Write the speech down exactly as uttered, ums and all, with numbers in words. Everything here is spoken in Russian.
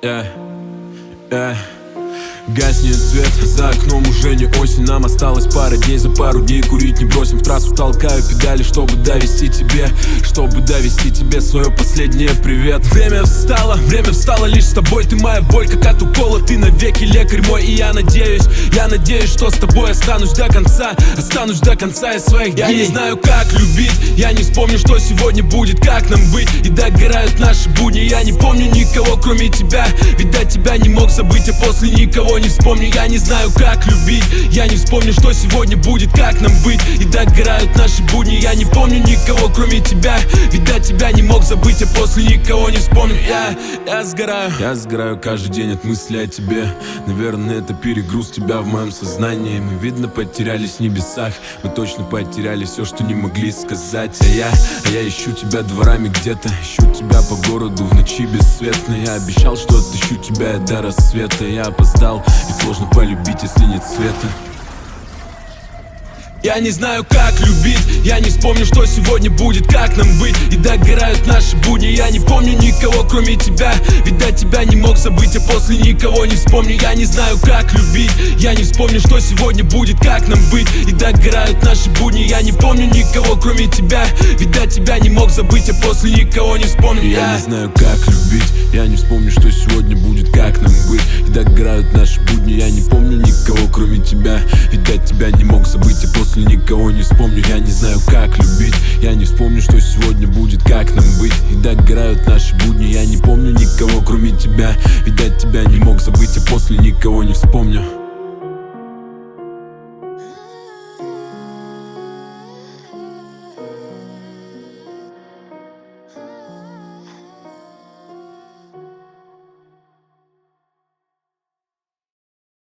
Yeah, yeah. Гаснет свет, за окном уже не осень. Нам осталось пара дней, за пару дней курить не бросим. В трассу толкаю педали, чтобы довести тебе, чтобы довести тебе свое последнее привет. Время встало, время встало лишь с тобой. Ты моя боль, как от укола, ты навеки лекарь мой. И я надеюсь, я надеюсь, что с тобой останусь до конца. Останусь до конца из своих дней. Я не знаю, как любить, я не вспомню, что сегодня будет, как нам быть. И догорают наши будни, я не помню никого, кроме тебя. Видать, тебя не мог забыть, а после никого не вспомню. Я не знаю, как любить, я не вспомню, что сегодня будет, как нам быть. И догорают наши будни, я не помню никого, кроме тебя. Видать, тебя не мог забыть, а после никого не вспомню. Я, я сгораю, я сгораю каждый день от мысли о тебе. Наверное, это перегруз тебя в моем сознании. Мы, видно, потерялись в небесах. Мы точно потеряли все, что не могли сказать. А я, а я ищу тебя дворами где-то. Ищу тебя по городу в ночи бесцветной. Я обещал, что отыщу тебя до рассвета. Я опоздал, ведь сложно полюбить, если нет света. Я не знаю, как любить, я не вспомню, что сегодня будет, как нам быть. И догорают наши будни, я не помню никого, кроме тебя. Видать, тебя не мог забыть, а после никого не вспомню. Я не знаю, как любить, я не вспомню, что сегодня будет, как нам быть. И догорают наши будни, я не помню никого, кроме тебя. Видать, тебя не мог забыть, а после никого не вспомню. Я, я не знаю, как любить, я не вспомню, что сегодня будет, как нам быть. И догорают наши будни, я не помню никого, кроме тебя. Видать, тебя не мог забыть, а после никого не вспомню. Я не знаю, как любить, я не вспомню, что сегодня будет, как нам быть. И догорают наши будни, я не помню никого, кроме тебя. Видать, тебя не мог забыть, а после никого не вспомню.